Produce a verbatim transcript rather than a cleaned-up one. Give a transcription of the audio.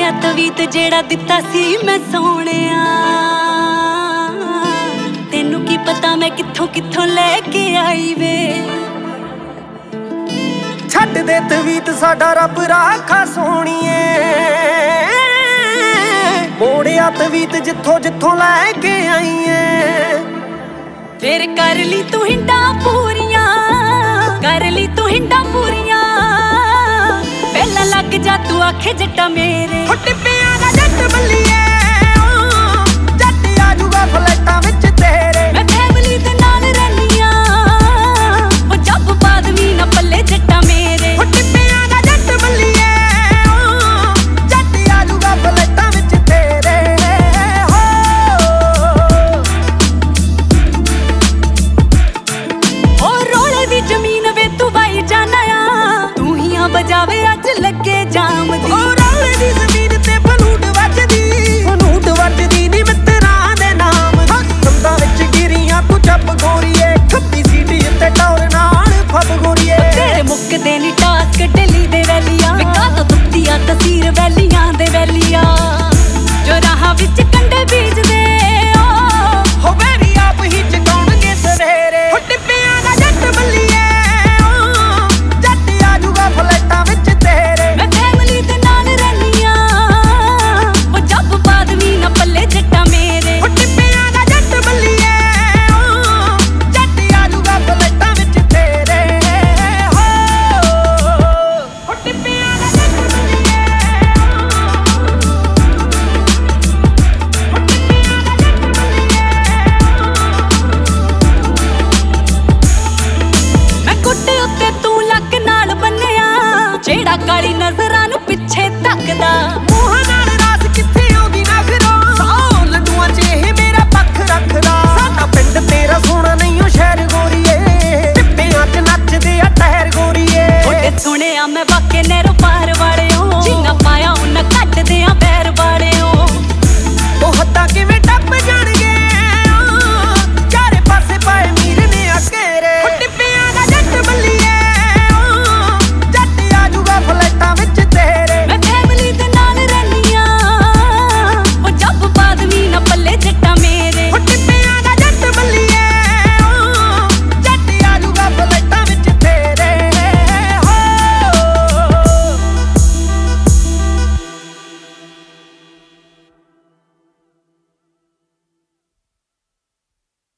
ਮੋੜਿਆ ਤਵੀਤ ਜਿਹੜਾ ਦਿੱਤਾ ਸੀ ਮੈਂ ਸੋਹਣਿਆ। ਤੈਨੂੰ ਕੀ ਪਤਾ ਮੈਂ ਕਿੱਥੋਂ ਕਿੱਥੋਂ ਲੈ ਕੇ ਆਈ ਵੇ। ਛੱਡ ਦੇ ਤਵੀਤ ਸਾਡਾ ਰੱਬ ਰਾਖਾ ਸੋਹਣੀਏ, ਮੋੜਿਆ ਤਵੀਤ ਜਿੱਥੋਂ ਜਿੱਥੋਂ ਲੈ ਕੇ ਆਈਏ। ਫੇਰ ਕਰ ਲਈ ਤੂੰ ਹਿੰਡਾਂ ਪੂਰੀਆਂ, ਕਰ ਲਈ ਤੂੰ ਹਿੰਡਾਂ ਪੂਰੀਆਂ। ਪਹਿਲਾਂ ਲੱਗ ਜਾ ਤੂੰ ਆਖੇ ਜੱਟਾ ਮੇਰੇ, ਟਿੱਪਿਆਂ ਦਾ ਜੱਟ ਬੱਲੀ